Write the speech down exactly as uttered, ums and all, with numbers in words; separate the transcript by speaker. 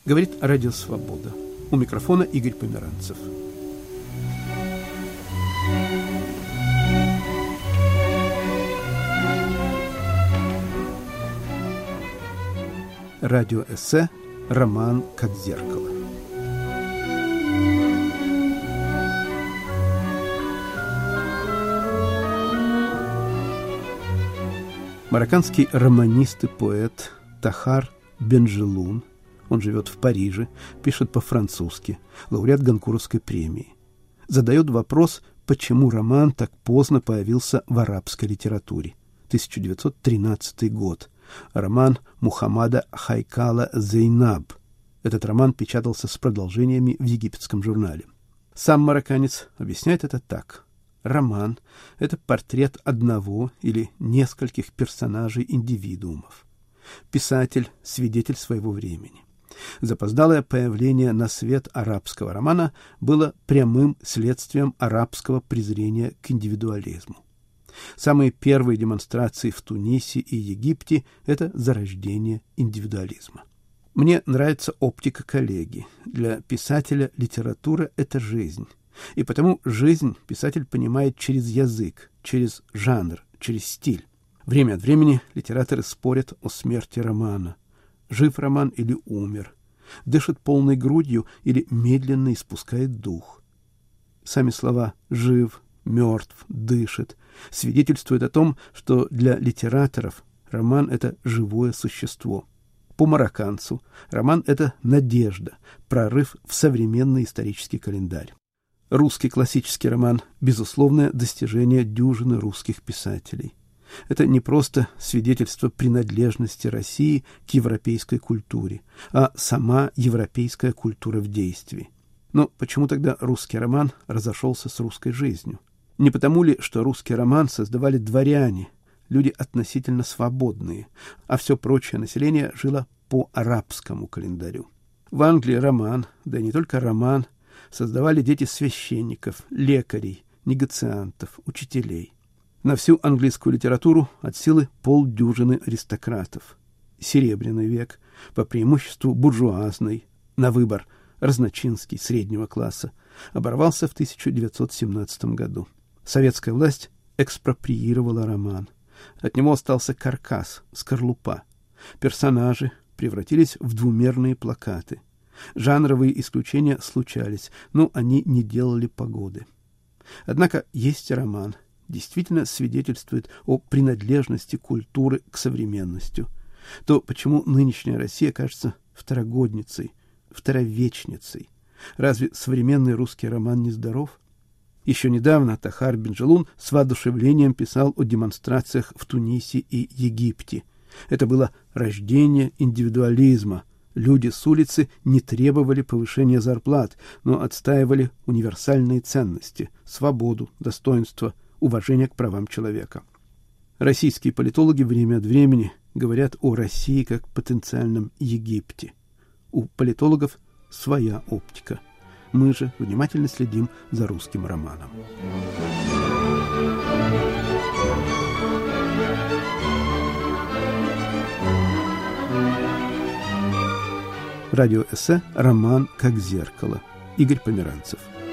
Speaker 1: Говорит Радио Свобода. У микрофона Игорь Померанцев. Радиоэссе «Роман как зеркало». Марокканский романист и поэт Тахар Бенджелун, он живет в Париже, пишет по-французски, лауреат Гонкуровской премии, задает вопрос, почему роман так поздно появился в арабской литературе. тысяча девятьсот тринадцатый год. Роман Мухаммада Хайкала «Зейнаб». Этот роман печатался с продолжениями в египетском журнале. Сам марокканец объясняет это так. Роман — это портрет одного или нескольких персонажей-индивидуумов. Писатель — свидетель своего времени. Запоздалое появление на свет арабского романа было прямым следствием арабского презрения к индивидуализму. Самые первые демонстрации в Тунисе и Египте — это зарождение индивидуализма. Мне нравится оптика коллеги. Для писателя литература — это жизнь. И потому жизнь писатель понимает через язык, через жанр, через стиль. Время от времени литераторы спорят о смерти романа. Жив роман или умер? Дышит полной грудью или медленно испускает дух? Сами слова «жив», «мертв», «дышит» свидетельствуют о том, что для литераторов роман — это живое существо. По марокканцу роман — это надежда, прорыв в современный исторический календарь. Русский классический роман — безусловное достижение дюжины русских писателей. Это не просто свидетельство принадлежности России к европейской культуре, а сама европейская культура в действии. Но почему тогда русский роман разошелся с русской жизнью? Не потому ли, что русский роман создавали дворяне, люди относительно свободные, а все прочее население жило по арабскому календарю? В Англии роман, да и не только роман, создавали дети священников, лекарей, негациантов, учителей. На всю английскую литературу от силы полдюжины аристократов. Серебряный век, по преимуществу буржуазный, на выбор разночинский, среднего класса, оборвался в тысяча девятьсот семнадцатом году. Советская власть экспроприировала роман. От него остался каркас, скорлупа. Персонажи превратились в двумерные плакаты. Жанровые исключения случались, но они не делали погоды. Однако есть роман, действительно свидетельствует о принадлежности культуры к современности. То, почему нынешняя Россия кажется второгодницей, второвечницей. Разве современный русский роман не здоров? Еще недавно Тахар Бенджелун с воодушевлением писал о демонстрациях в Тунисе и Египте. Это было рождение индивидуализма. Люди с улицы не требовали повышения зарплат, но отстаивали универсальные ценности – свободу, достоинство, уважение к правам человека. Российские политологи время от времени говорят о России как потенциальном Египте. У политологов своя оптика. Мы же внимательно следим за русским романом. Радиоэссе «Роман как зеркало». Игорь Померанцев.